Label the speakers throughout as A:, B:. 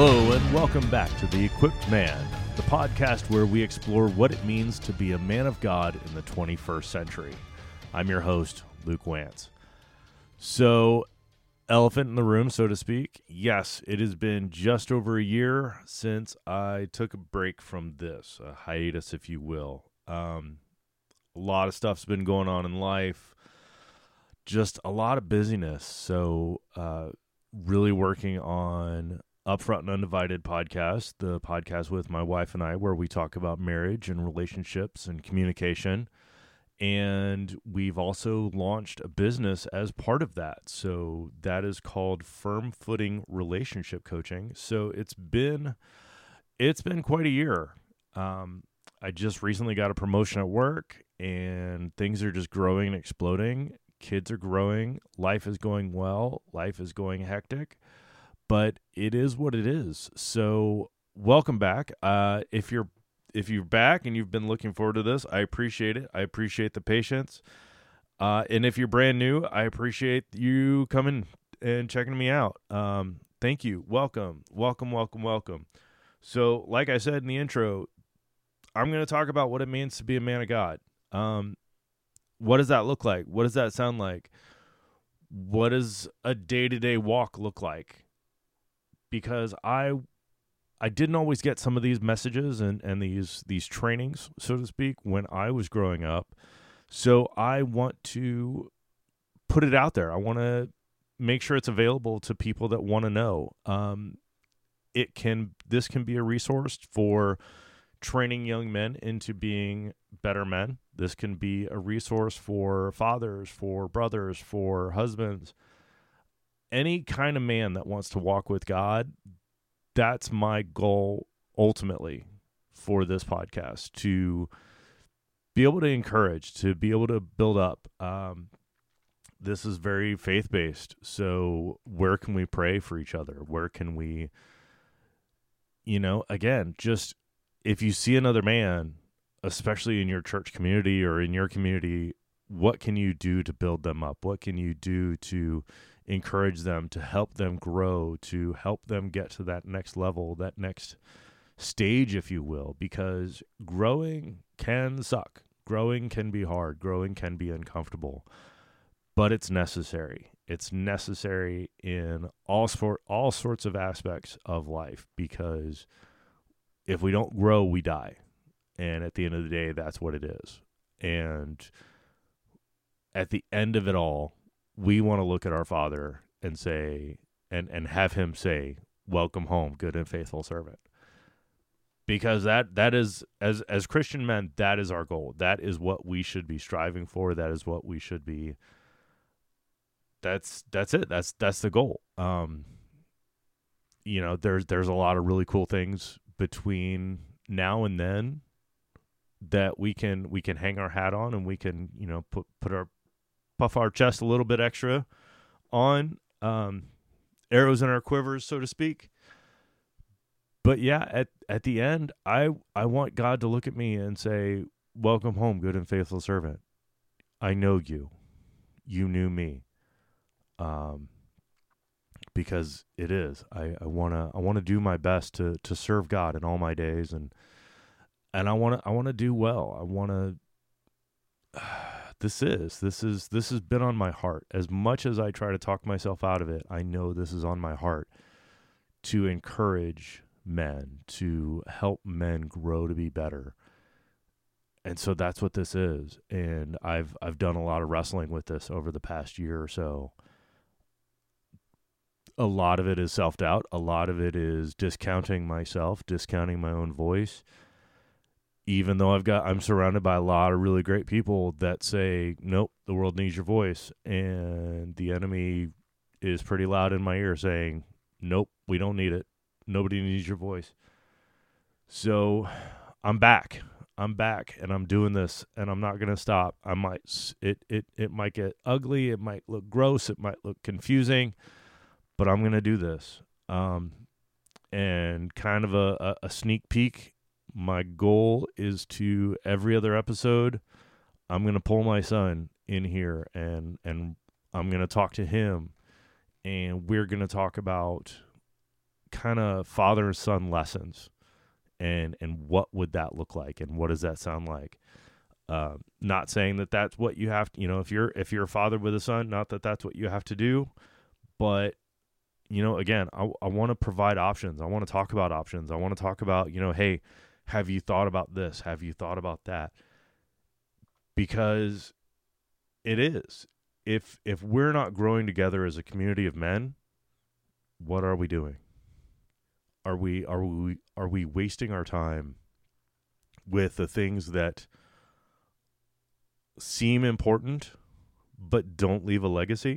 A: Hello and welcome back to The Equipped Man, the podcast where we explore what it means to be a man of God in the 21st century. I'm your host, Luke Wantz. So, elephant in the room, so to speak. Yes, it has been just over a year since I took a break from this, a hiatus, if you will. A lot of stuff's been going on in life, just a lot of busyness. So, really working on Upfront and Undivided podcast, the podcast with my wife and I, where we talk about marriage and relationships and communication. And we've also launched a business as part of that. So that is called Firm Footing Relationship Coaching. So it's been quite a year. I just recently got a promotion at work, and things are just growing and exploding. Kids are growing. Life is going well. Life is going hectic. But it is what it is. So welcome back. If you're back and you've been looking forward to this, I appreciate it. I appreciate the patience. And if you're brand new, I appreciate you coming and checking me out. Thank you. Welcome. So like I said in the intro, I'm going to talk about what it means to be a man of God. What does that look like? What does that sound like? What does a day-to-day walk look like? Because I didn't always get some of these messages and these trainings, so to speak, when I was growing up. So I want to put it out there. I want to make sure it's available to people that want to know. This can be a resource for training young men into being better men. This can be a resource for fathers, for brothers, for husbands. Any kind of man that wants to walk with God, that's my goal ultimately for this podcast, to be able to encourage, to be able to build up. This is very faith-based, so where can we pray for each other? Where can we, again, just if you see another man, especially in your church community or in your community, what can you do to build them up? What can you do to encourage them, to help them grow, to help them get to that next level, that next stage, if you will? Because growing can suck. Growing can be hard. Growing can be uncomfortable. But it's necessary. It's necessary in all sorts of aspects of life, because if we don't grow, we die. And at the end of the day, that's what it is. And at the end of it all, we want to look at our Father and say, and have him say, "Welcome home, good and faithful servant." Because that is, as Christian men, that is our goal. That is what we should be striving for. That is what we should be. That's it. That's the goal. There's a lot of really cool things between now and then that we can hang our hat on, and we can, puff our chest a little bit extra on, arrows in our quivers, so to speak. But yeah, at the end, I want God to look at me and say, "Welcome home, good and faithful servant. I know you. You knew me." Because it is. I wanna do my best to serve God in all my days, and I wanna do well. I wanna. This has been on my heart. As much as I try to talk myself out of it, I know this is on my heart, to encourage men, to help men grow to be better. And so that's what this is. And I've done a lot of wrestling with this over the past year or so. A lot of it is self-doubt. A lot of it is discounting myself, discounting my own voice. Even though I'm surrounded by a lot of really great people that say, "Nope, the world needs your voice." And the enemy is pretty loud in my ear saying, "Nope, we don't need it. Nobody needs your voice." So I'm back, and I'm doing this, and I'm not going to stop. It might get ugly. It might look gross. It might look confusing, but I'm going to do this. And kind of a sneak peek. My goal is to, every other episode, I'm going to pull my son in here, and I'm going to talk to him, and we're going to talk about kind of father and son lessons, and what would that look like, and what does that sound like? Not saying that that's what you have to, if you're a father with a son, not that that's what you have to do, but again, I want to provide options. I want to talk about options. I want to talk about, hey, have you thought about this? Have you thought about that? Because it is. If we're not growing together as a community of men, what are we doing? Are we wasting our time with the things that seem important but don't leave a legacy,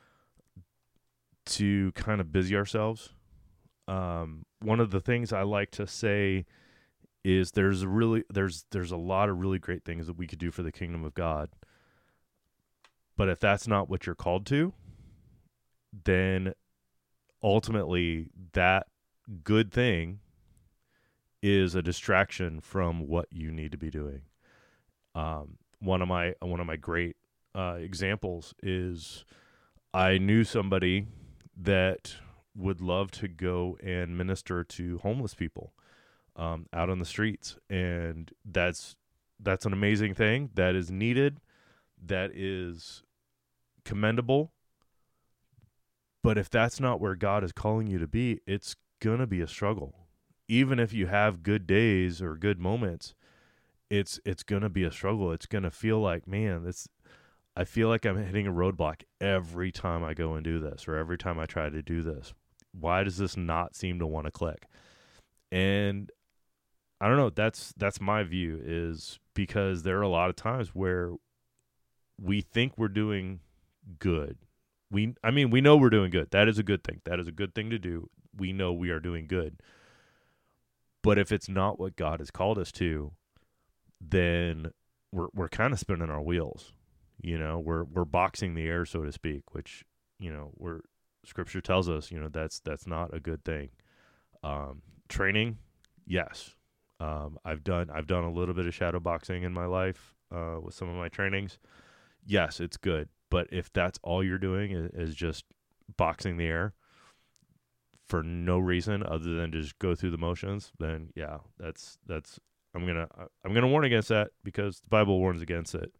A: to kind of busy ourselves? One of the things I like to say is there's a lot of really great things that we could do for the kingdom of God. But if that's not what you're called to, then ultimately that good thing is a distraction from what you need to be doing. One of my great examples is I knew somebody that would love to go and minister to homeless people out on the streets, and that's an amazing thing. That is needed. That is commendable. But if that's not where God is calling you to be, it's gonna be a struggle. Even if you have good days or good moments, it's gonna be a struggle. It's gonna feel like, man, I feel like I'm hitting a roadblock every time I go and do this, or every time I try to do this. Why does this not seem to want to click? And I don't know. That's my view, is because there are a lot of times where we think we're doing good. We know we're doing good. That is a good thing. That is a good thing to do. We know we are doing good. But if it's not what God has called us to, then we're kind of spinning our wheels. We're boxing the air, so to speak, which, Scripture tells us, that's not a good thing. Training, yes. I've done a little bit of shadow boxing in my life with some of my trainings. Yes, it's good. But if that's all you're doing is just boxing the air for no reason other than just go through the motions, then yeah, that's I'm gonna warn against that, because the Bible warns against it.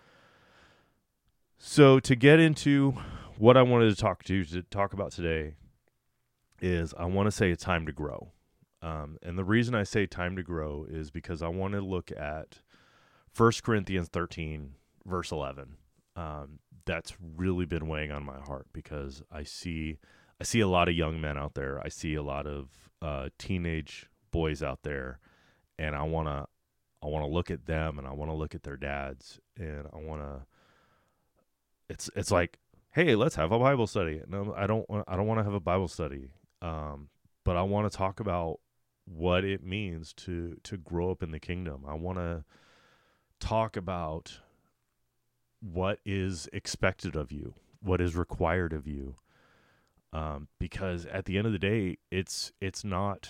A: So to get into what I wanted to talk about today is I want to say it's time to grow. And the reason I say time to grow is because I want to look at 1 Corinthians 13, verse 11. That's really been weighing on my heart, because I see a lot of young men out there. I see a lot of teenage boys out there, and I want to look at them, and I want to look at their dads, and I want to. It's like, hey, let's have a Bible study. No, I don't want to have a Bible study, but I want to talk about what it means to grow up in the kingdom. I want to talk about what is expected of you, what is required of you, because at the end of the day, it's not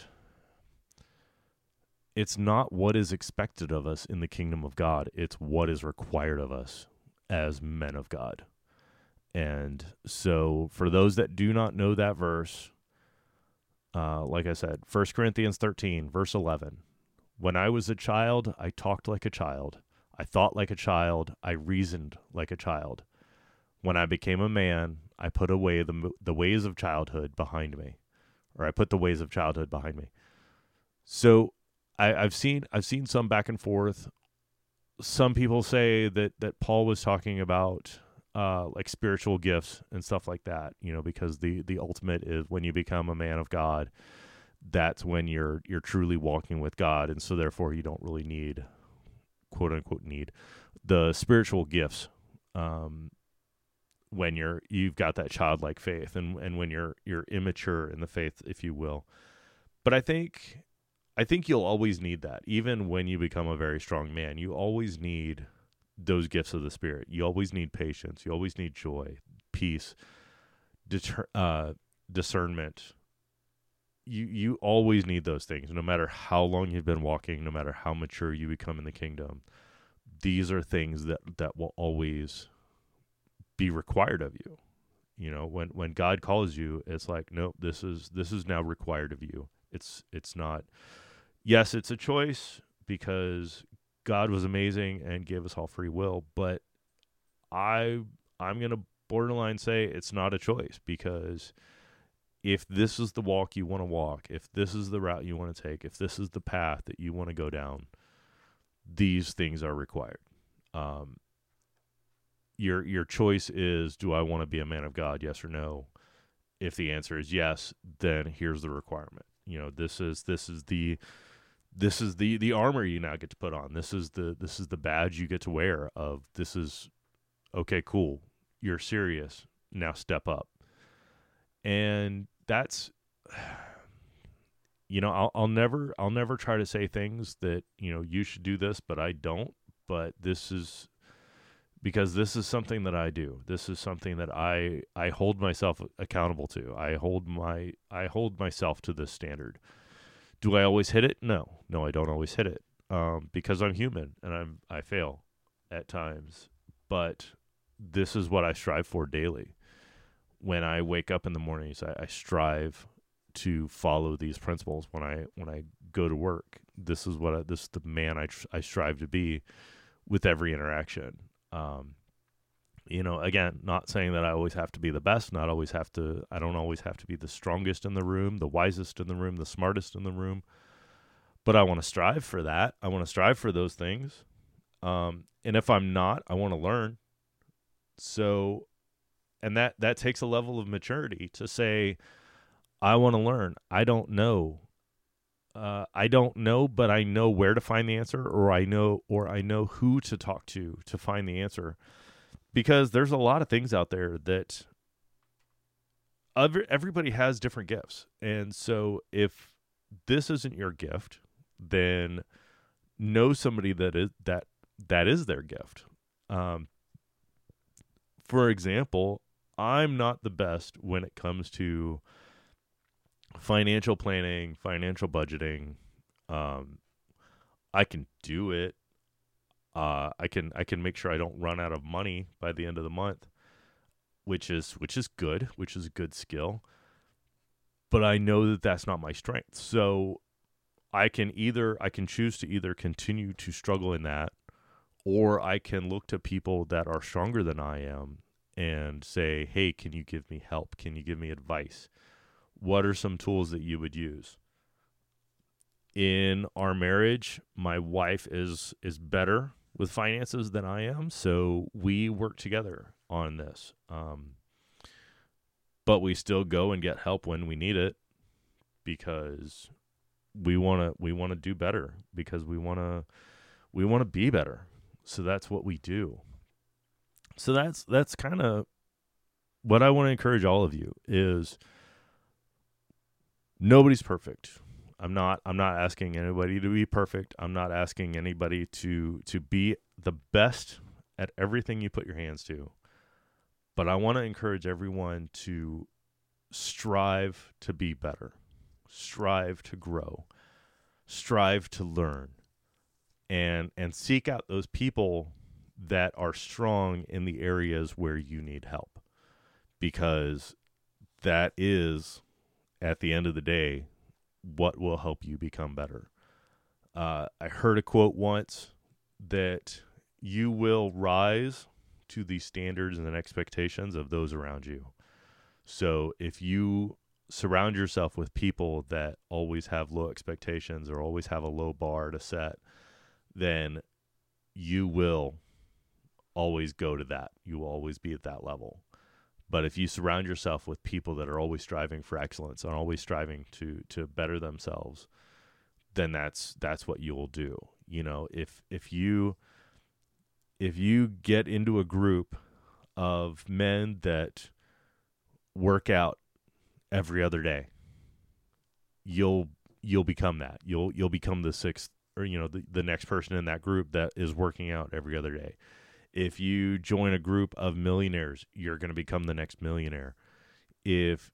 A: what is expected of us in the kingdom of God. It's what is required of us as men of God. And so for those that do not know that verse, like I said, 1 Corinthians 13, verse 11, when I was a child, I talked like a child. I thought like a child. I reasoned like a child. When I became a man, I put away the ways of childhood behind me, or I put the ways of childhood behind me. So I've seen some back and forth. Some people say that Paul was talking about like spiritual gifts and stuff like that, because the ultimate is when you become a man of God, that's when you're truly walking with God, and so therefore you don't really need, quote unquote, need the spiritual gifts when you've got that childlike faith, and when you're immature in the faith, if you will. But I think you'll always need that. Even when you become a very strong man, you always need those gifts of the Spirit. You always need patience. You always need joy, peace, discernment. You always need those things, no matter how long you've been walking, no matter how mature you become in the kingdom. These are things that will always be required of you. When God calls you, it's like, nope, this is now required of you. It's not. Yes, it's a choice because God was amazing and gave us all free will, but I'm gonna borderline say it's not a choice, because if this is the walk you want to walk, if this is the route you want to take, if this is the path that you want to go down, these things are required. Your choice is, do I want to be a man of God? Yes or no? If the answer is yes, then here's the requirement. This is the armor you now get to put on. This is the badge you get to wear of, this is okay, cool. You're serious. Now step up. And that's, I'll never try to say things that, you should do this, but I don't. But this is because this is something that I do. This is something that I hold myself accountable to. I hold myself to this standard. Do I always hit it? No, I don't always hit it. Because I'm human and I fail at times, but this is what I strive for daily. When I wake up in the mornings, I strive to follow these principles. When I go to work, this is the man I strive to be with every interaction. Again, not saying that I always have to be the best, I don't always have to be the strongest in the room, the wisest in the room, the smartest in the room, but I want to strive for that. I want to strive for those things. And if I'm not, I want to learn. So, and that takes a level of maturity to say, I want to learn. I don't know, but I know where to find the answer, or I know who to talk to find the answer. Because there's a lot of things out there that everybody has different gifts. And so if this isn't your gift, then know somebody that is their gift. For example, I'm not the best when it comes to financial planning, financial budgeting. I can do it. I can make sure I don't run out of money by the end of the month, which is good, which is a good skill. But I know that that's not my strength. So I can choose to either continue to struggle in that, or I can look to people that are stronger than I am and say, hey, can you give me help? Can you give me advice? What are some tools that you would use? In our marriage, my wife is better with finances than I am, so we work together on this. But we still go and get help when we need it, because we want to do better, because we want to be better. So that's what we do. So that's kind of what I want to encourage all of you is, nobody's perfect. I'm not asking anybody to be perfect. I'm not asking anybody to be the best at everything you put your hands to. But I want to encourage everyone to strive to be better, strive to grow, strive to learn, and seek out those people that are strong in the areas where you need help, because that is, at the end of the day, what will help you become better. I heard a quote once that you will rise to the standards and expectations of those around you. So if you surround yourself with people that always have low expectations or always have a low bar to set, then you will always go to that. You will always be at that level. But if you surround yourself with people that are always striving for excellence and always striving to better themselves, then that's what you will do. If you get into a group of men that work out every other day, you'll become that. You'll become the sixth, or the next person in that group that is working out every other day. If you join a group of millionaires, you're going to become the next millionaire. If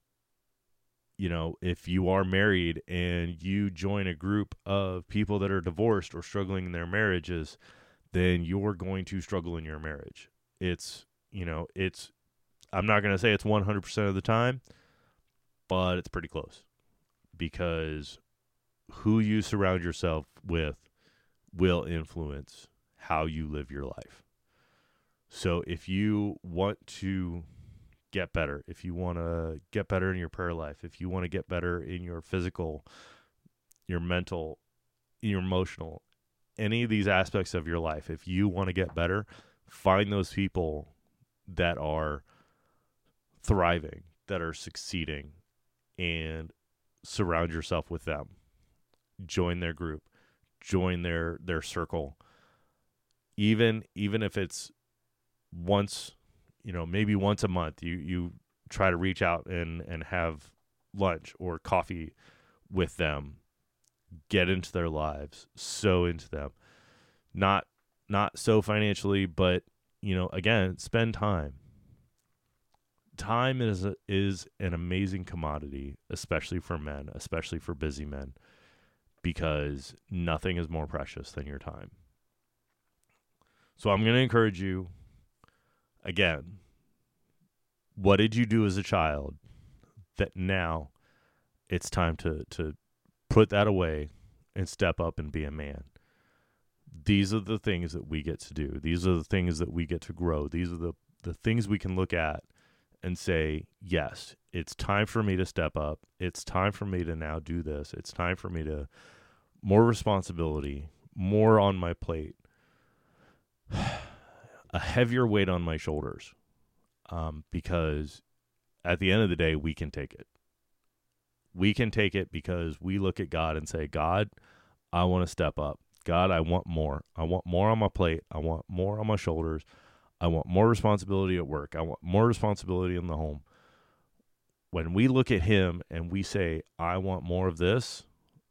A: you are married and you join a group of people that are divorced or struggling in their marriages, then you're going to struggle in your marriage. I'm not going to say it's 100% of the time, but it's pretty close, because who you surround yourself with will influence how you live your life. So if you want to get better, if you want to get better in your prayer life, if you want to get better in your physical, your mental, your emotional, any of these aspects of your life, if you want to get better, find those people that are thriving, that are succeeding, and surround yourself with them. Join their group, join their circle. Even if it's once, maybe once a month, you try to reach out and have lunch or coffee with them. Get into their lives, sow into them. Not so financially, but again, spend time. Time is an amazing commodity, especially for men, especially for busy men, because nothing is more precious than your time. So I'm going to encourage you, again, what did you do as a child that now it's time to put that away and step up and be a man? These are the things that we get to do. These are the things that we get to grow. These are the things we can look at and say, yes, it's time for me to step up. It's time for me to now do this. It's time for me to more responsibility, more on my plate, a heavier weight on my shoulders, because at the end of the day, we can take it. We can take it because we look at God and say, God, I want to step up. God, I want more. I want more on my plate. I want more on my shoulders. I want more responsibility at work. I want more responsibility in the home. When we look at him and we say, I want more of this,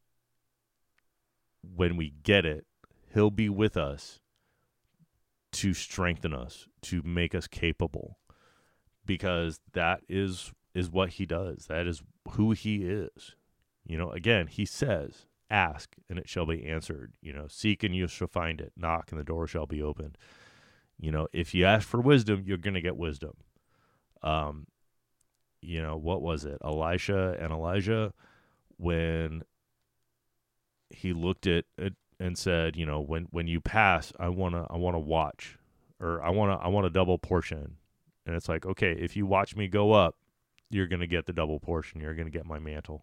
A: when we get it, he'll be with us to strengthen us, to make us capable, because that is what he does. That is who he is. Again, he says, ask and it shall be answered. Seek and you shall find it. Knock and the door shall be opened. If you ask for wisdom, you're going to get wisdom. What was it? Elisha and Elijah, when he looked at it and said, when you pass, I want to watch, or I want a double portion. And it's like, okay, if you watch me go up, you're going to get the double portion. You're going to get my mantle.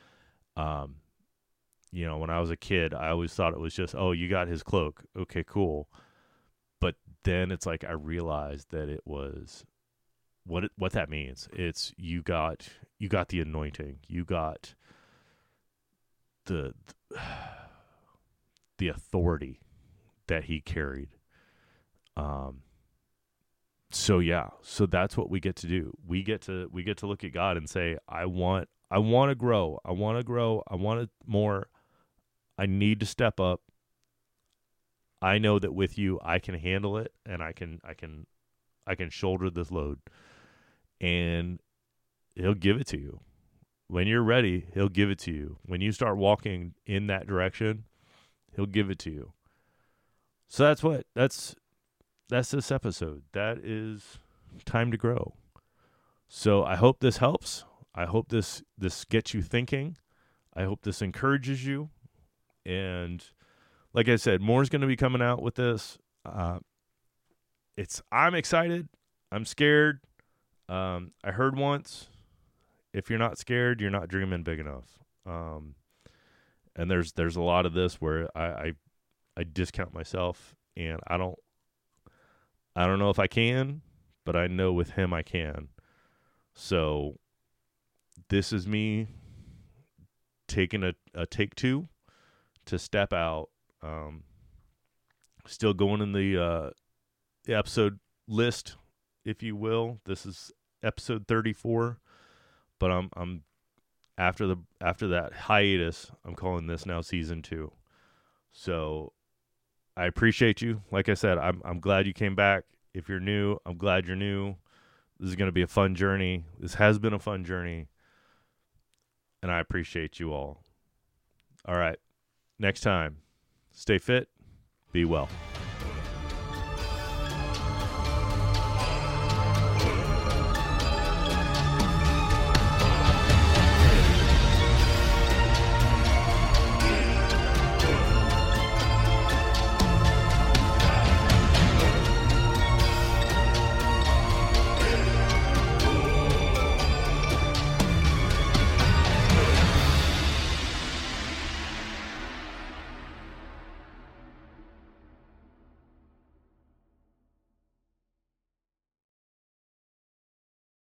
A: When I was a kid, I always thought it was just, oh, you got his cloak. Okay, cool. But then it's like I realized that it was what that means. It's you got the anointing. You got the authority that he carried. So that's what we get to do. We get to look at God and say, I want to grow. I want more. I need to step up. I know that with you, I can handle it, and I can shoulder this load, and he'll give it to you. When you're ready, he'll give it to you. When you start walking in that direction, he'll give it to you. So that's this episode. That is time to grow. So I hope this helps. I hope this gets you thinking. I hope this encourages you. And like I said, more is going to be coming out with this. I'm excited. I'm scared. I heard once, if you're not scared, you're not dreaming big enough. And there's a lot of this where I discount myself, and I don't know if I can, but I know with him I can. So this is me taking a take two to step out. Still going in the episode list, if you will. This is episode 34, but I'm after that hiatus, I'm calling this now season 2. So I appreciate you. Like I said, I'm glad you came back. If you're new, I'm glad you're new. This is going to be a fun journey. This has been a fun journey, and I appreciate you all. All right. Next time, stay fit, be well.